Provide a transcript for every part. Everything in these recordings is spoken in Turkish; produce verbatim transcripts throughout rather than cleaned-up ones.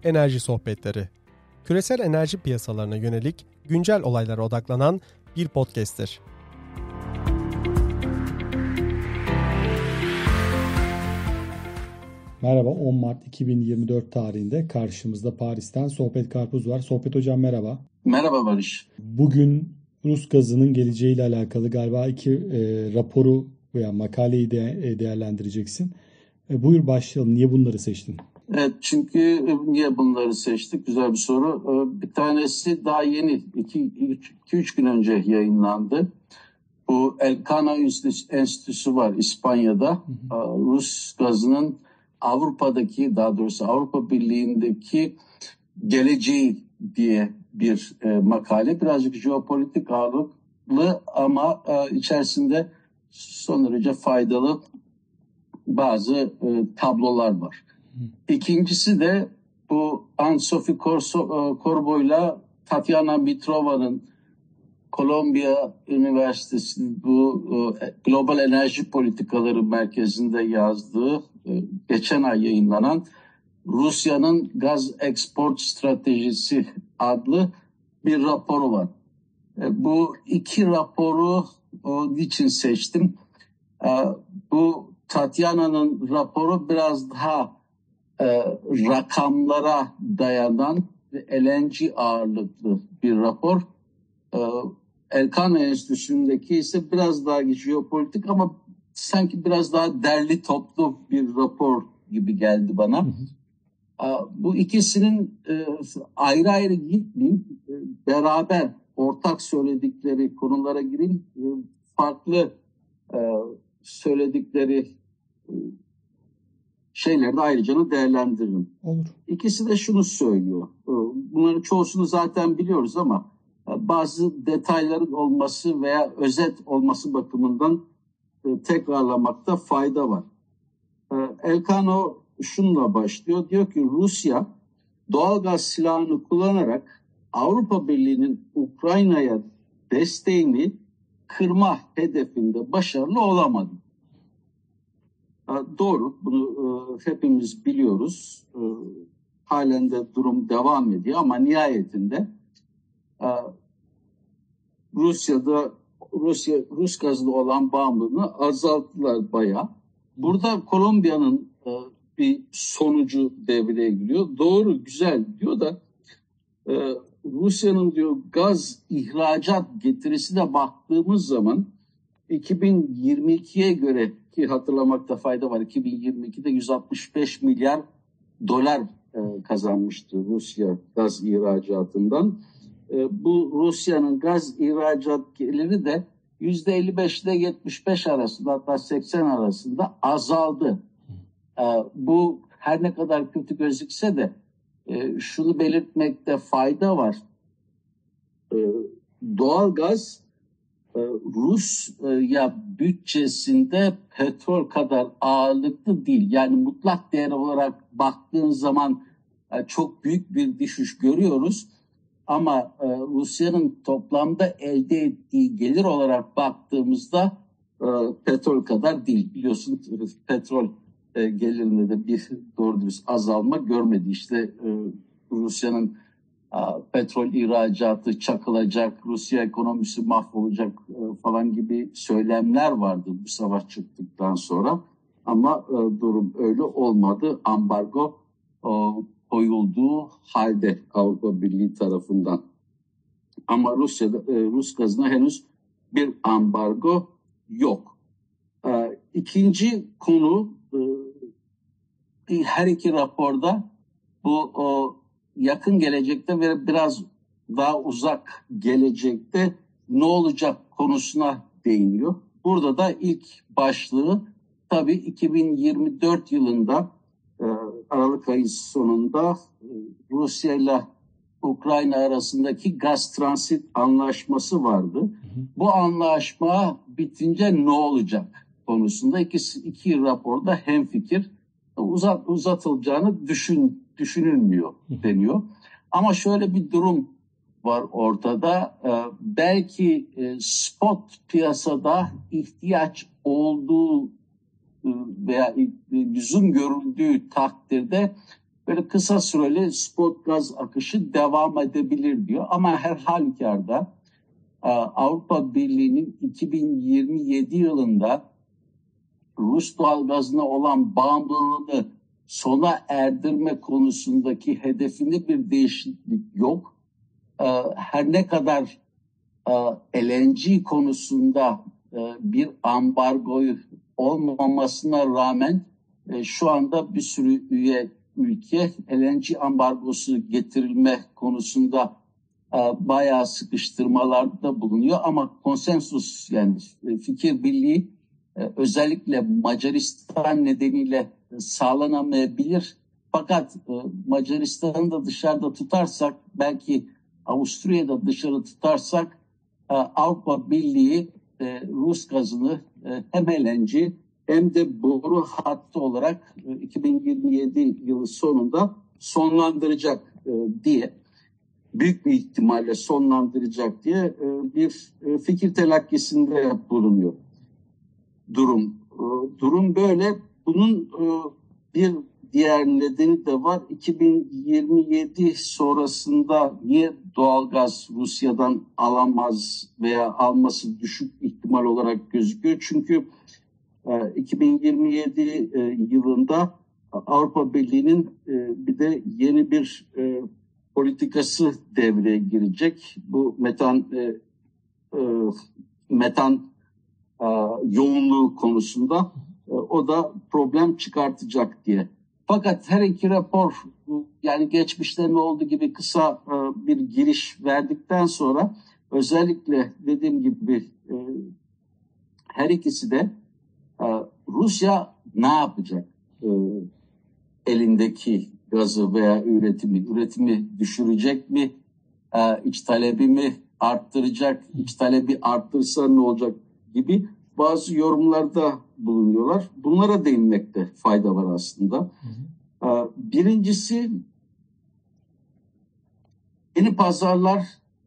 Enerji Sohbetleri. Küresel enerji piyasalarına yönelik güncel olaylara odaklanan bir podcast'tir. Merhaba, on Mart iki bin yirmi dört tarihinde karşımızda Paris'ten Sohbet Karpuz var. Sohbet hocam merhaba. Merhaba Barış. Bugün Rus gazının geleceğiyle alakalı galiba iki e, raporu veya makaleyi de e, değerlendireceksin. E, buyur başlayalım. Niye bunları seçtin? Evet, çünkü niye bunları seçtik? Güzel bir soru. Bir tanesi daha yeni, iki üç gün önce yayınlandı. Bu Elcano Enstitüsü var İspanya'da. Hı hı. Rus gazının Avrupa'daki, daha doğrusu Avrupa Birliği'ndeki geleceği diye bir e, makale. Birazcık jeopolitik ağırlıklı ama e, içerisinde son derece faydalı bazı e, tablolar var. Hı. İkincisi de bu Anne-Sophie Corbo'yla Tatiana Mitrova'nın Kolombiya Üniversitesi bu e, Global Enerji Politikaları Merkezi'nde yazdığı e, geçen ay yayınlanan Rusya'nın Gaz Export Stratejisi adlı bir raporu var. E, bu iki raporu o, niçin seçtim? E, bu Tatiana'nın raporu biraz daha e, rakamlara dayanan L N G ağırlıklı bir rapor. E, Elcano Enstitüsü'ndeki ise biraz daha jeopolitik ama sanki biraz daha derli toplu bir rapor gibi geldi bana. Hı hı. Bu ikisinin ayrı ayrı gitmeyeyim, beraber ortak söyledikleri konulara gireyim, farklı söyledikleri şeyleri de ayrıca değerlendiririm. Olur. İkisi de şunu söylüyor. Bunların çoğusunu zaten biliyoruz ama bazı detayların olması veya özet olması bakımından tekrarlamakta fayda var. Elcano şununla başlıyor. Diyor ki Rusya doğalgaz silahını kullanarak Avrupa Birliği'nin Ukrayna'ya desteğini kırma hedefinde başarılı olamadı. Doğru, bunu hepimiz biliyoruz. Halen de durum devam ediyor ama nihayetinde Rusya'da Rusya Rus gazına olan bağımlılığını azalttılar bayağı. Burada Kolombiya'nın bir sonucu devreye giriyor. Doğru, güzel diyor da Rusya'nın diyor gaz ihracat getirisine baktığımız zaman iki bin yirmi ikiye göre, ki hatırlamakta fayda var, iki bin yirmi ikide yüz altmış beş milyar dolar kazanmıştı Rusya gaz ihracatından. Bu Rusya'nın gaz ihracat geliri de yüzde elli beş ile yetmiş beş arasında, hatta seksen arasında azaldı. Bu her ne kadar kötü gözükse de şunu belirtmekte fayda var. Doğalgaz Rusya bütçesinde petrol kadar ağırlıklı değil. Yani mutlak değer olarak baktığın zaman çok büyük bir düşüş görüyoruz. Ama Rusya'nın toplamda elde ettiği gelir olarak baktığımızda petrol kadar değil. Biliyorsun petrol gelirinde de bir doğru dürüst azalma görmedi. İşte Rusya'nın petrol ihracatı çakılacak, Rusya ekonomisi mahvolacak falan gibi söylemler vardı bu savaş çıktıktan sonra. Ama durum öyle olmadı. Ambargo koyulduğu halde Avrupa Birliği tarafından. Ama Rusya'da Rus gazına henüz bir ambargo yok. İkinci konu, her iki raporda bu o yakın gelecekte ve biraz daha uzak gelecekte ne olacak konusuna değiniyor. Burada da ilk başlığı tabii iki bin yirmi dört yılında Aralık ayı sonunda Rusya ile Ukrayna arasındaki gaz transit anlaşması vardı. Hı hı. Bu anlaşma bitince ne olacak konusunda iki, iki raporda hemfikir. Uzat, uzatılacağını düşün, düşünülmüyor deniyor. Ama şöyle bir durum var ortada. Ee, belki e, spot piyasada ihtiyaç olduğu e, veya e, lüzum görüldüğü takdirde böyle kısa süreli spot gaz akışı devam edebilir diyor. Ama her halükarda Avrupa Birliği'nin iki bin yirmi yedi yılında Rus doğalgazına olan bağımlılığını sona erdirme konusundaki hedefinde bir değişiklik yok. Her ne kadar L N G konusunda bir ambargoyu olmamasına rağmen şu anda bir sürü üye ülke L N G ambargosu getirilme konusunda bayağı sıkıştırmalarda bulunuyor. Ama konsensus, yani fikir birliği özellikle Macaristan nedeniyle sağlanamayabilir. Fakat Macaristan'ı da dışarıda tutarsak, belki Avusturya'da dışarı tutarsak Avrupa Birliği Rus gazını hem L N G hem de boru hattı olarak iki bin yirmi yedi yılı sonunda sonlandıracak diye, büyük bir ihtimalle sonlandıracak diye bir fikir telakkisinde bulunuyor. Durum durum böyle. Bunun bir diğer nedeni de var. iki bin yirmi yedi sonrasında niye doğalgaz Rusya'dan alamaz veya alması düşük ihtimal olarak gözüküyor? Çünkü iki bin yirmi yedi yılında Avrupa Birliği'nin bir de yeni bir politikası devreye girecek. Bu metan metan yoğunluğu konusunda o da problem çıkartacak diye. Fakat her iki rapor, yani geçmişte ne olduğu gibi kısa bir giriş verdikten sonra, özellikle dediğim gibi her ikisi de Rusya ne yapacak? Elindeki gazı veya üretimi, üretimi düşürecek mi? İç talebi mi arttıracak? İç talebi arttırsa ne olacak gibi bazı yorumlarda bulunuyorlar. Bunlara değinmekte fayda var aslında. Hı hı. Birincisi, yeni pazarlar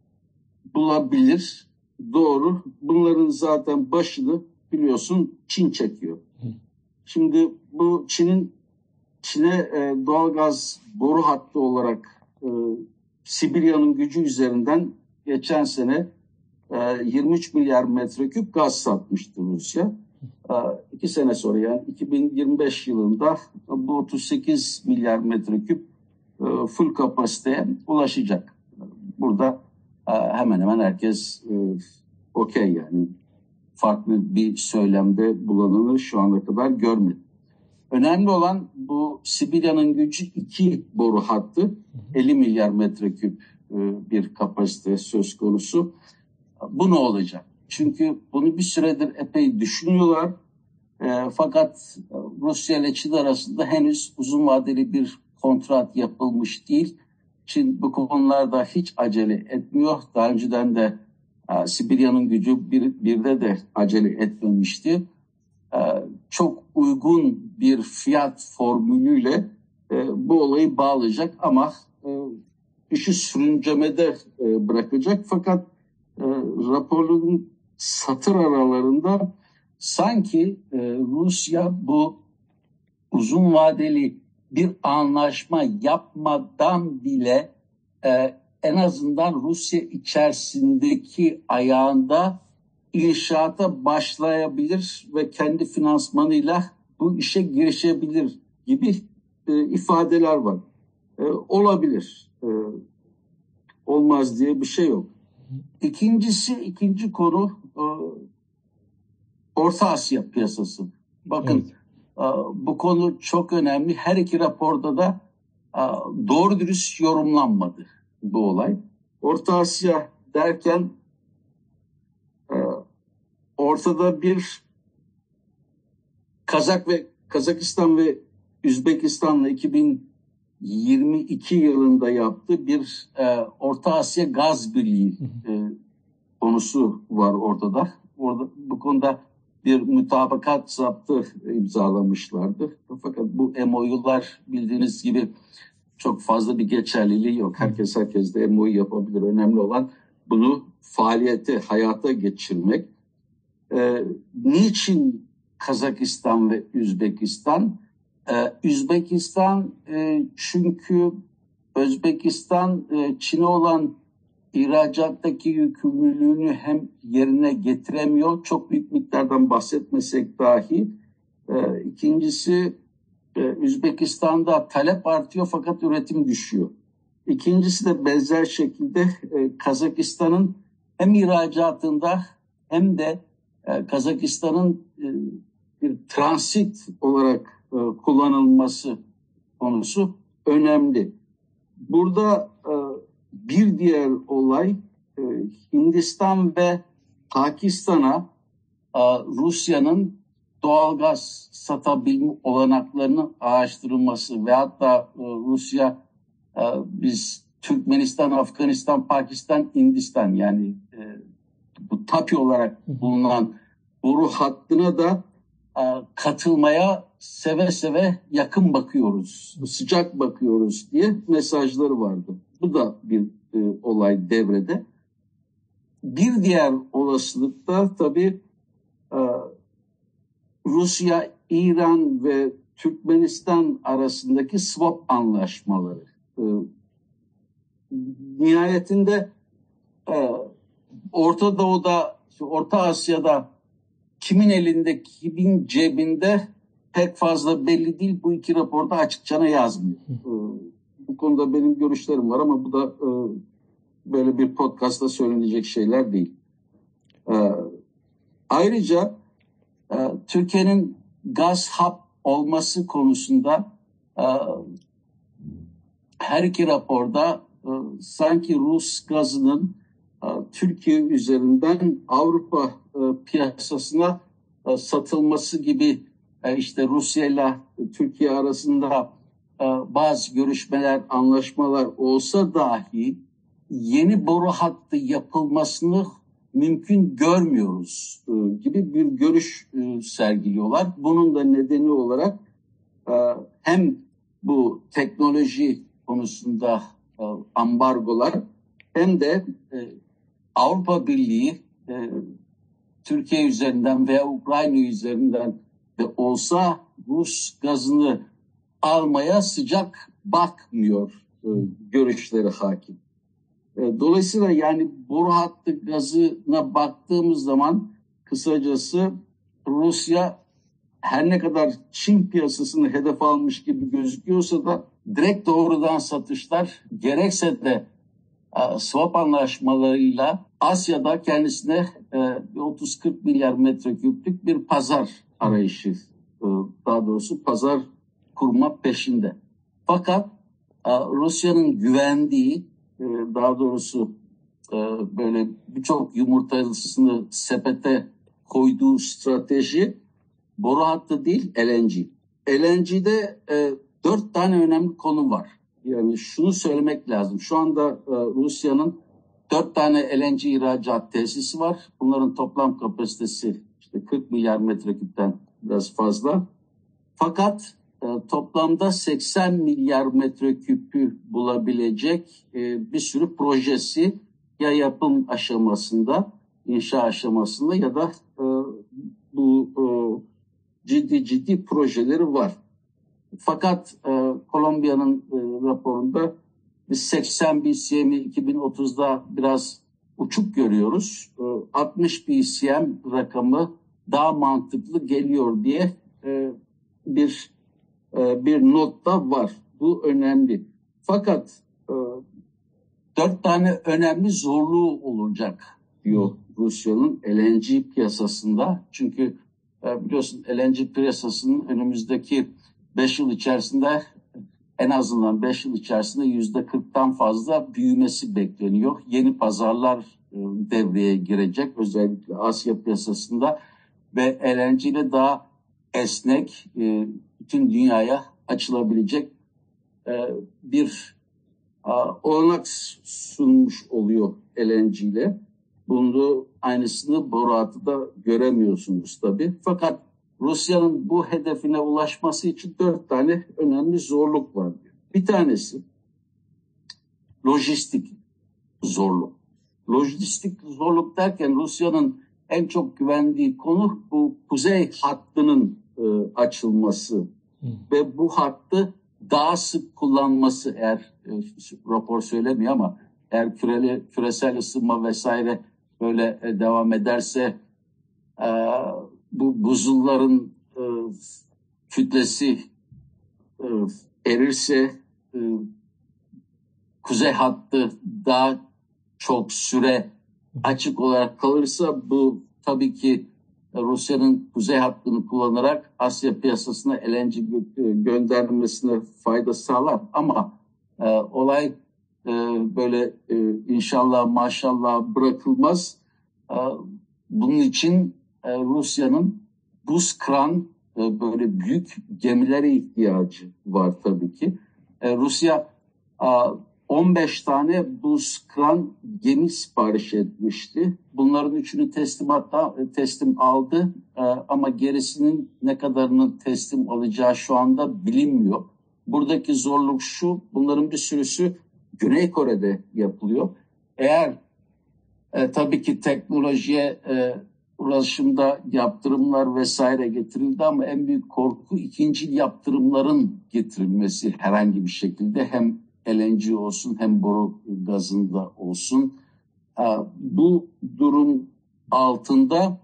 bulabilir. Doğru. Bunların zaten başını biliyorsun Çin çekiyor. Hı. Şimdi bu Çin'in Çin'e e, doğalgaz boru hattı olarak e, Sibirya'nın gücü üzerinden geçen sene yirmi üç milyar metreküp gaz satmıştı Rusya. İki sene sonra, yani iki bin yirmi beş yılında bu otuz sekiz milyar metreküp full kapasiteye ulaşacak. Burada hemen hemen herkes okey, yani farklı bir söylemde bulanını şu ana kadar görmedim. Önemli olan bu Sibirya'nın gücü iki boru hattı, elli milyar metreküp bir kapasite söz konusu. Bu ne olacak? Çünkü bunu bir süredir epey düşünüyorlar. E, fakat Rusya ile Çin arasında henüz uzun vadeli bir kontrat yapılmış değil. Çin bu konularda hiç acele etmiyor. Daha önceden de e, Sibirya'nın gücü bir, birde de acele etmemişti. E, çok uygun bir fiyat formülüyle e, bu olayı bağlayacak ama e, işi sürüncemede e, bırakacak. Fakat e, raporun satır aralarında sanki e, Rusya bu uzun vadeli bir anlaşma yapmadan bile e, en azından Rusya içerisindeki ayağında inşaata başlayabilir ve kendi finansmanıyla bu işe girişebilir gibi e, ifadeler var. E, olabilir. E, olmaz diye bir şey yok. İkincisi, ikinci konu e, Orta Asya piyasası. Bakın, evet. e, bu konu çok önemli. Her iki raporda da e, doğru dürüst yorumlanmadı bu olay. Orta Asya derken e, ortada bir Kazak ve Kazakistan ve Üzbekistan'la iki bin yirmi iki yılında yaptığı bir e, Orta Asya Gaz Birliği e, konusu var ortada. Orada bu konuda bir mutabakat zaptı imzalamışlardı. Fakat bu M O U'lar bildiğiniz gibi çok fazla bir geçerliliği yok. Herkes herkes de M O U yapabilir. Önemli olan bunu faaliyete, hayata geçirmek. Ee, niçin Kazakistan ve Üzbekistan? Ee, Üzbekistan e, çünkü Özbekistan e, Çin'e olan ihracattaki yükümlülüğünü hem yerine getiremiyor, çok büyük miktardan bahsetmesek dahi. E, ikincisi e, Üzbekistan'da talep artıyor fakat üretim düşüyor. İkincisi de benzer şekilde e, Kazakistan'ın hem ihracatında hem de e, Kazakistan'ın e, bir transit olarak e, kullanılması konusu önemli. Burada e, bir diğer olay e, Hindistan ve Pakistan'a e, Rusya'nın doğalgaz satabilme olanaklarının araştırılması ve hatta e, Rusya e, biz Türkmenistan, Afganistan, Pakistan, Hindistan yani e, bu TAPI olarak bulunan boru hattına da e, katılmaya seve seve yakın bakıyoruz, sıcak bakıyoruz diye mesajları vardı. Bu da bir e, olay devrede. Bir diğer olasılık da tabii e, Rusya, İran ve Türkmenistan arasındaki swap anlaşmaları. E, nihayetinde e, Orta Doğu'da, Orta Asya'da kimin elinde, kimin cebinde pek fazla belli değil. Bu iki raporda açıkça yazmıyor. E, bu konuda benim görüşlerim var ama bu da e, böyle bir podcastta söylenecek şeyler değil. E, ayrıca e, Türkiye'nin gaz hub olması konusunda e, her iki raporda e, sanki Rus gazının e, Türkiye üzerinden Avrupa e, piyasasına e, satılması gibi e, işte Rusya ile Türkiye arasında e, bazı görüşmeler, anlaşmalar olsa dahi yeni boru hattı yapılmasını mümkün görmüyoruz e, gibi bir görüş e, sergiliyorlar. Bunun da nedeni olarak e, hem bu teknoloji konusunda e, ambargolar hem de e, Avrupa Birliği e, Türkiye üzerinden veya Ukrayna üzerinden de olsa Rus gazını almaya sıcak bakmıyor e, görüşleri hakim. E, dolayısıyla yani boru hattı gazına baktığımız zaman kısacası Rusya her ne kadar Çin piyasasını hedef almış gibi gözüküyorsa da direkt doğrudan satışlar gerekse de e, swap anlaşmalarıyla Asya'da kendisine e, otuz kırk milyar metreküplük bir pazar arayışı, e, daha doğrusu pazar kurma peşinde. Fakat e, Rusya'nın güvendiği, e, daha doğrusu e, böyle birçok yumurtasını sepete koyduğu strateji boru hattı değil, L N G. L N G'de e, dört tane önemli konu var. Yani şunu söylemek lazım. Şu anda e, Rusya'nın dört tane L N G ihracat tesisi var. Bunların toplam kapasitesi işte kırk milyar metreküpten biraz fazla. Fakat e, toplamda seksen milyar metreküpü bulabilecek e, bir sürü projesi ya yapım aşamasında, inşa aşamasında ya da e, bu e, ciddi ciddi projeleri var. Fakat e, Kolombiya'nın e, raporunda biz seksen B C M'i iki bin otuzda biraz uçuk görüyoruz. E, altmış B C M rakamı daha mantıklı geliyor diye e, bir e, bir not da var. Bu önemli. Fakat e, dört tane önemli zorluğu olacak diyor Rusya'nın L N G piyasasında. Çünkü e, biliyorsun L N G piyasasının önümüzdeki beş yıl içerisinde en azından beş yıl içerisinde yüzde kırktan fazla büyümesi bekleniyor. Yeni pazarlar e, devreye girecek özellikle Asya piyasasında ve L N G ile daha esnek e, bütün dünyaya açılabilecek e, bir a, olanak sunmuş oluyor L N G ile. Bunu aynısını boru hattında göremiyorsunuz tabii. Fakat Rusya'nın bu hedefine ulaşması için dört tane önemli zorluk var. Bir tanesi lojistik zorluk. Lojistik zorluk derken Rusya'nın en çok güvendiği konu bu kuzey hattının e, açılması Hı. Ve bu hattı daha sık kullanması, eğer e, rapor söylemiyor ama eğer küreli, küresel ısınma vesaire böyle e, devam ederse, e, bu buzulların e, kütlesi e, erirse, e, kuzey hattı daha çok süre açık olarak kalırsa, bu tabii ki Rusya'nın kuzey hattını kullanarak Asya piyasasına L N G göndermesine fayda sağlar. Ama e, olay e, böyle e, inşallah maşallah bırakılmaz. E, bunun için e, Rusya'nın buz kıran e, böyle büyük gemilere ihtiyacı var tabii ki. E, Rusya e, on beş tane buz kıran gemi sipariş etmişti. Bunların üçünü teslimatta teslim aldı, ee, ama gerisinin ne kadarının teslim alacağı şu anda bilinmiyor. Buradaki zorluk şu: bunların bir sürüsü Güney Kore'de yapılıyor. Eğer e, tabii ki teknolojiye e, ulaşımda yaptırımlar vesaire getirildi, ama en büyük korku ikinci yaptırımların getirilmesi herhangi bir şekilde, hem L N G olsun hem boru gazında olsun. Bu durum altında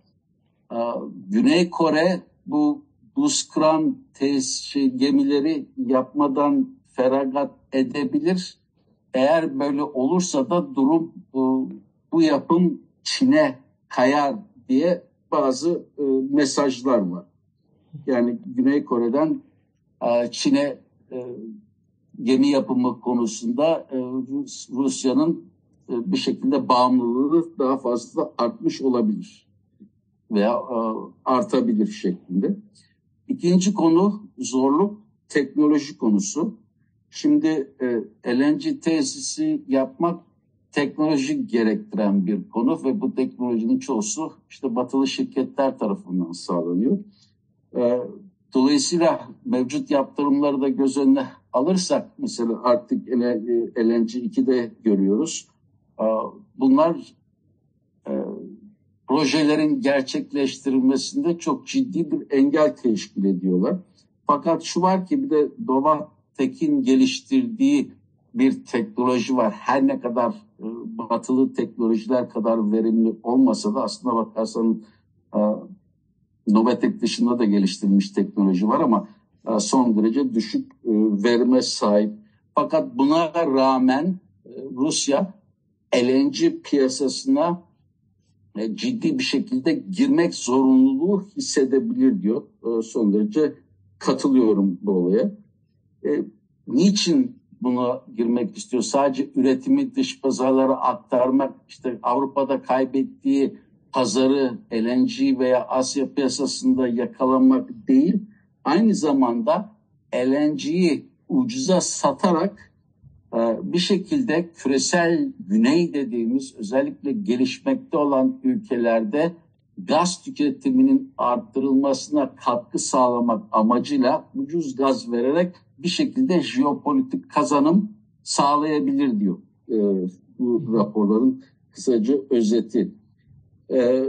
Güney Kore bu buz kıran tesis şey, gemileri yapmadan feragat edebilir. Eğer böyle olursa da durum bu, bu yapım Çin'e kayar diye bazı e, mesajlar var. Yani Güney Kore'den e, Çin'e e, gemi yapımı konusunda e, Rus, Rusya'nın e, bir şekilde bağımlılığı daha fazla artmış olabilir veya e, artabilir şeklinde. İkinci konu zorluk, teknoloji konusu. Şimdi e, L N G tesisi yapmak teknoloji gerektiren bir konu ve bu teknolojinin çoğusu işte batılı şirketler tarafından sağlanıyor. E, dolayısıyla mevcut yaptırımları da göz önüne alırsak, mesela artık L N G iki'de görüyoruz. E, bunlar e, projelerin gerçekleştirilmesinde çok ciddi bir engel teşkil ediyorlar. Fakat şu var ki, bir de Novatek'in geliştirdiği bir teknoloji var. Her ne kadar e, batılı teknolojiler kadar verimli olmasa da, aslında bakarsan e, Novatek dışında da geliştirilmiş teknoloji var ama e, son derece düşük e, verime sahip. Fakat buna rağmen e, Rusya L N G piyasasına e, ciddi bir şekilde girmek zorunluluğu hissedebilir diyor. E, son derece katılıyorum bu olaya. E, niçin buna girmek istiyor? Sadece üretimi dış pazarlara aktarmak, işte Avrupa'da kaybettiği pazarı L N G veya Asya piyasasında yakalamak değil, aynı zamanda L N G'yi ucuza satarak bir şekilde küresel güney dediğimiz, özellikle gelişmekte olan ülkelerde gaz tüketiminin arttırılmasına katkı sağlamak amacıyla ucuz gaz vererek bir şekilde jeopolitik kazanım sağlayabilir diyor ee, bu raporların kısaca özeti. Ee,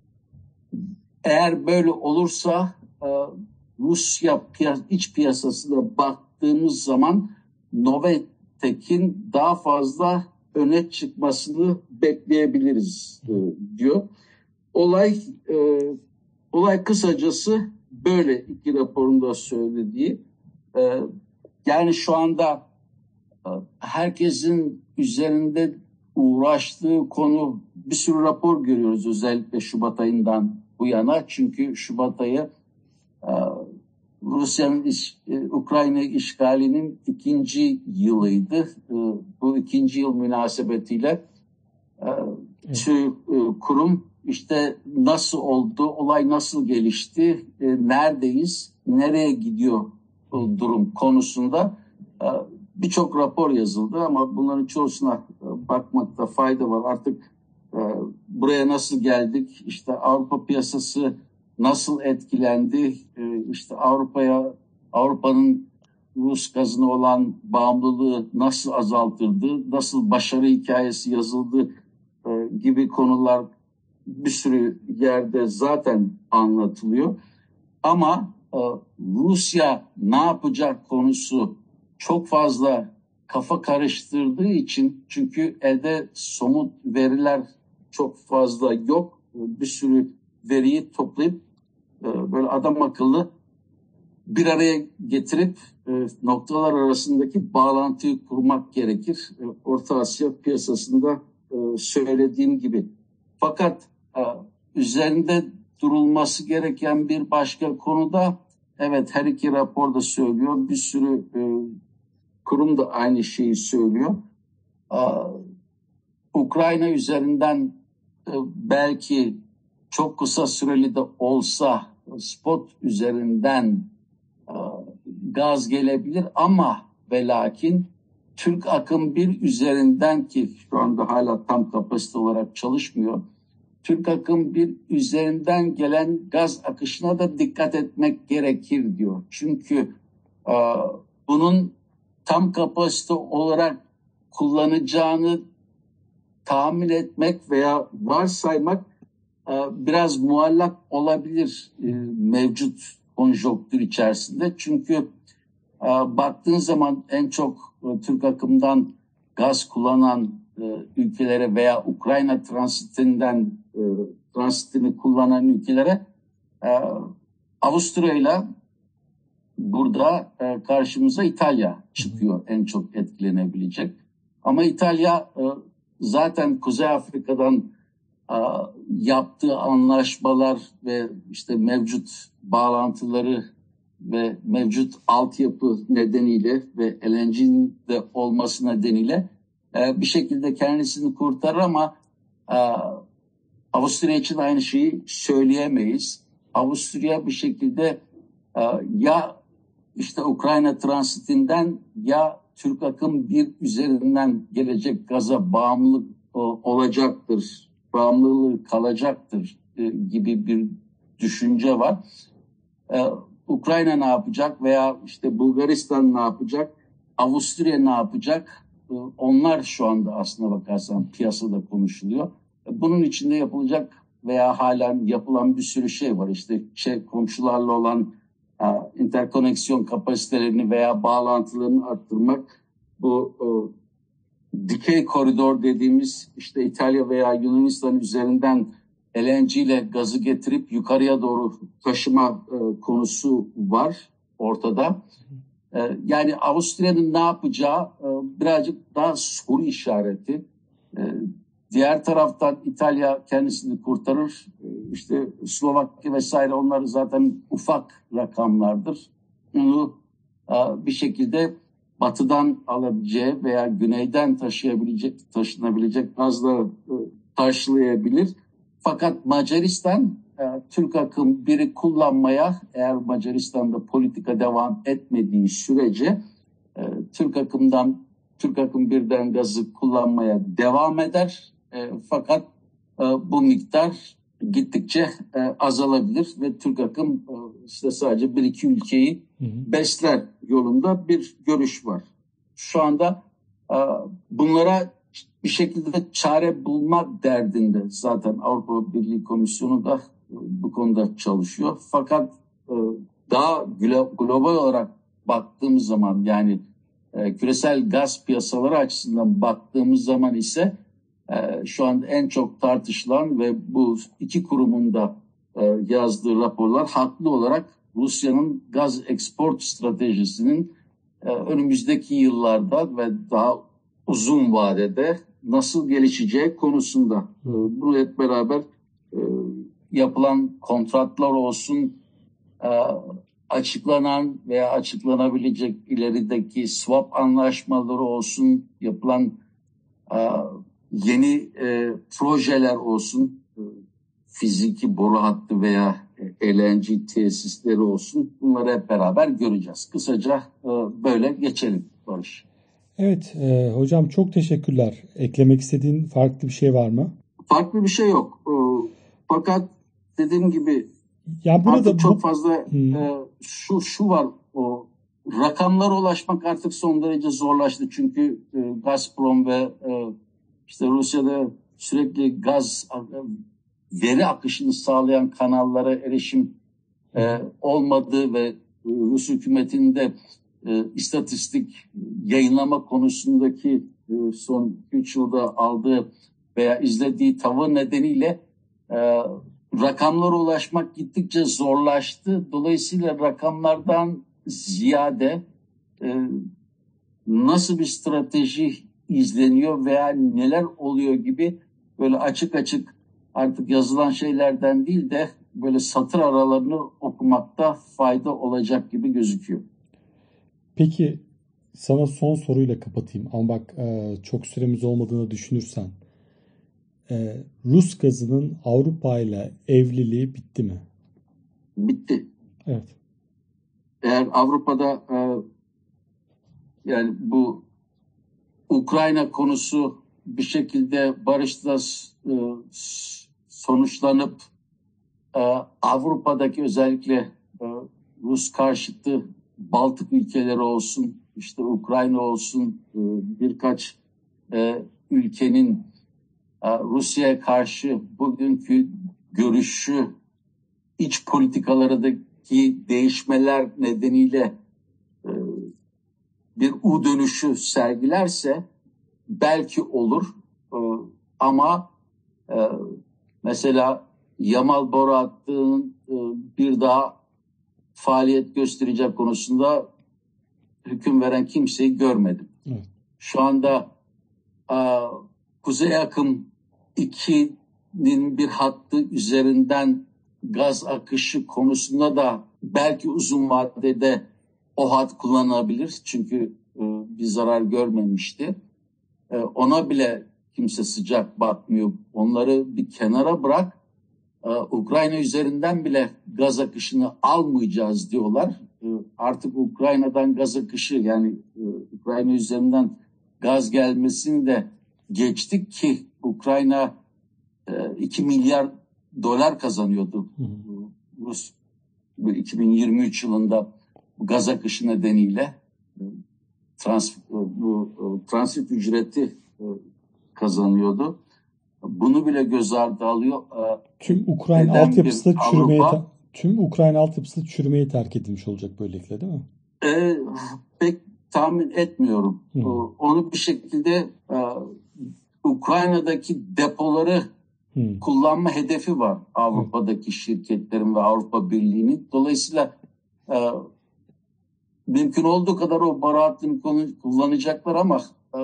eğer böyle olursa e, Rusya piyas- iç piyasasına baktığımız zaman Novatek'in daha fazla öne çıkmasını bekleyebiliriz e, diyor. Olay e, olay kısacası böyle, iki raporunda söylediği. E, yani şu anda e, herkesin üzerinde uğraştığı konu, bir sürü rapor görüyoruz özellikle Şubat ayından bu yana. Çünkü Şubat ayı e, Rusya'nın iş, e, Ukrayna işgalinin ikinci yılıydı. E, bu ikinci yıl münasebetiyle e, şu e, kurum işte nasıl oldu, olay nasıl gelişti, e, neredeyiz, nereye gidiyor bu durum konusunda e, birçok rapor yazıldı, ama bunların çoğusuna e, bakmakta fayda var. Artık e, buraya nasıl geldik, işte Avrupa piyasası nasıl etkilendi, e, işte Avrupa'ya, Avrupa'nın Rus gazına olan bağımlılığı nasıl azaltıldı, nasıl başarı hikayesi yazıldı e, gibi konular bir sürü yerde zaten anlatılıyor. Ama Rusya ne yapacak konusu çok fazla kafa karıştırdığı için, çünkü elde somut veriler çok fazla yok. Bir sürü veriyi toplayıp böyle adam akıllı bir araya getirip noktalar arasındaki bağlantıyı kurmak gerekir. Orta Asya piyasasında söylediğim gibi. Fakat üzerinde durulması gereken bir başka konuda, evet, her iki rapor da söylüyor, bir sürü kurum da aynı şeyi söylüyor. Ukrayna üzerinden belki çok kısa süreli de olsa spot üzerinden gaz gelebilir ama ve lakin Türk Akım bir üzerinden, ki şu anda hala tam kapasite olarak çalışmıyor, Türk Akım bir üzerinden gelen gaz akışına da dikkat etmek gerekir diyor. Çünkü bunun tam kapasite olarak kullanacağını tahmin etmek veya varsaymak biraz muallak olabilir mevcut konjonktür içerisinde. Çünkü baktığın zaman en çok Türk Akım'dan gaz kullanan ülkelere veya Ukrayna transitinden transitini kullanan ülkelere Avusturya ile burada karşımıza İtalya çıkıyor en çok etkilenebilecek. Ama İtalya zaten Kuzey Afrika'dan yaptığı anlaşmalar ve işte mevcut bağlantıları ve mevcut altyapı nedeniyle ve L N G'nin de olması nedeniyle bir şekilde kendisini kurtarır ama Avusturya için aynı şeyi söyleyemeyiz. Avusturya bir şekilde ya işte Ukrayna transitinden ya Türk Akım bir üzerinden gelecek gaza bağımlı olacaktır, bağımlılığı kalacaktır gibi bir düşünce var. Ukrayna ne yapacak veya işte Bulgaristan ne yapacak, Avusturya ne yapacak? Onlar şu anda aslına bakarsan piyasada konuşuluyor. Bunun içinde yapılacak veya halen yapılan bir sürü şey var. İşte şey, komşularla olan interkoneksiyon kapasitelerini veya bağlantılarını arttırmak, bu o, dikey koridor dediğimiz işte İtalya veya Yunanistan üzerinden L N G ile gazı getirip yukarıya doğru taşıma e, konusu var ortada. E, yani Avusturya'nın ne yapacağı e, birazcık daha soru işareti. E, diğer taraftan İtalya kendisini kurtarır. E, işte Slovakya vesaire, onlar zaten ufak rakamlardır. Onu e, bir şekilde batıdan alabileceği veya güneyden taşıyabilecek, taşınabilecek gazla e, taşlayabilir. Fakat Macaristan e, Türk Akım biri kullanmaya, eğer Macaristan'da politika devam etmediği sürece e, Türk Akım'dan Türk Akım birden gazı kullanmaya devam eder. E, fakat e, bu miktar gittikçe e, azalabilir ve Türk Akım e, işte sadece bir iki ülkeyi hı hı. besler yolunda bir görüş var. Şu anda e, bunlara bir şekilde çare bulmak derdinde zaten Avrupa Birliği Komisyonu da e, bu konuda çalışıyor. Fakat e, daha glo- global olarak baktığımız zaman, yani e, küresel gaz piyasaları açısından baktığımız zaman ise e, şu anda en çok tartışılan ve bu iki kurumun da e, yazdığı raporlar haklı olarak Rusya'nın gaz export stratejisinin e, önümüzdeki yıllarda ve daha uzun vadede nasıl gelişeceği konusunda. E, bunu hep beraber e, yapılan kontratlar olsun, e, açıklanan veya açıklanabilecek ilerideki swap anlaşmaları olsun, yapılan e, yeni e, projeler olsun, e, fiziki boru hattı veya L N G tesisleri olsun, bunları hep beraber göreceğiz. Kısaca e, böyle geçelim Barış. Evet e, hocam, çok teşekkürler. Eklemek istediğin farklı bir şey var mı? Farklı bir şey yok. E, fakat dediğim gibi ya burada artık çok bu... fazla e, şu şu var, o rakamlara ulaşmak artık son derece zorlaştı. Çünkü e, Gazprom ve e, işte Rusya'da sürekli gaz veri akışını sağlayan kanallara erişim e, olmadığı ve Rus hükümetinin de e, istatistik yayınlama konusundaki e, son üç yılda aldığı veya izlediği tavır nedeniyle e, rakamlara ulaşmak gittikçe zorlaştı. Dolayısıyla rakamlardan ziyade e, nasıl bir strateji izleniyor veya neler oluyor gibi böyle açık açık artık yazılan şeylerden değil de böyle satır aralarını okumakta fayda olacak gibi gözüküyor. Peki sana son soruyla kapatayım ama bak çok süremiz olmadığını düşünürsen Rus gazının Avrupa ile evliliği bitti mi? Bitti. Evet. Eğer Avrupa'da yani bu Ukrayna konusu bir şekilde barışla sonuçlanıp Avrupa'daki özellikle Rus karşıtı Baltık ülkeleri olsun, işte Ukrayna olsun, birkaç ülkenin Rusya'ya karşı bugünkü görüşü, iç politikalarındaki değişmeler nedeniyle bir U dönüşü sergilerse belki olur. Ama mesela Yamal Borat'ın bir daha faaliyet gösterecek konusunda hüküm veren kimseyi görmedim. Evet. Şu anda Kuzey Akım iki'nin bir hattı üzerinden gaz akışı konusunda da belki uzun vadede o hat kullanılabilir. Çünkü bir zarar görmemişti. Ona bile kimse sıcak bakmıyor. Onları bir kenara bırak. Ukrayna üzerinden bile gaz akışını almayacağız diyorlar. Artık Ukrayna'dan gaz akışı yani Ukrayna üzerinden gaz gelmesini de geçtik ki Ukrayna iki milyar dolar kazanıyordu. Rus iki bin yirmi üç yılında gaz akışı nedeniyle trans, bu transit ücreti kazanıyordu. Bunu bile göz ardı alıyor. Tüm Ukrayna altyapısı da çürümeye ta- tüm Ukrayna altyapısı da çürümeye terk edilmiş olacak böylelikle değil mi? E, pek tahmin etmiyorum. Hmm. Onu bir şekilde e, Ukrayna'daki depoları hmm. kullanma hedefi var Avrupa'daki hmm. şirketlerin ve Avrupa Birliği'nin. Dolayısıyla e, mümkün olduğu kadar o baraatını kullanacaklar ama e,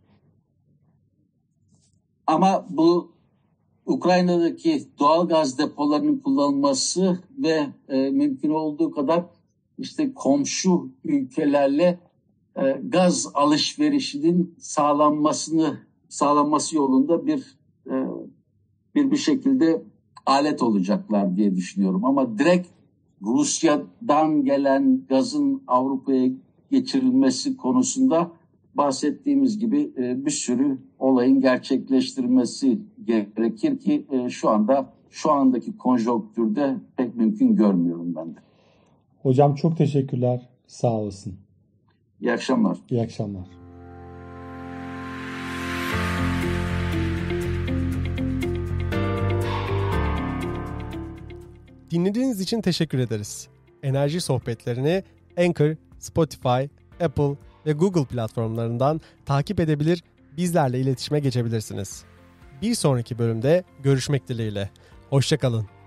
ama bu Ukrayna'daki doğal gaz depolarının kullanılması ve e, mümkün olduğu kadar işte komşu ülkelerle e, gaz alışverişinin sağlanmasını sağlanması yolunda bir e, bir bir şekilde alet olacaklar diye düşünüyorum. Ama direkt Rusya'dan gelen gazın Avrupa'ya geçirilmesi konusunda bahsettiğimiz gibi e, bir sürü olayın gerçekleştirilmesi gerekir ki e, şu anda şu andaki konjonktürde pek mümkün görmüyorum ben de. Hocam çok teşekkürler. Sağ olasın. İyi akşamlar. İyi akşamlar. Dinlediğiniz için teşekkür ederiz. Enerji sohbetlerini Anchor, Spotify, Apple ve Google platformlarından takip edebilir, bizlerle iletişime geçebilirsiniz. Bir sonraki bölümde görüşmek dileğiyle. Hoşça kalın.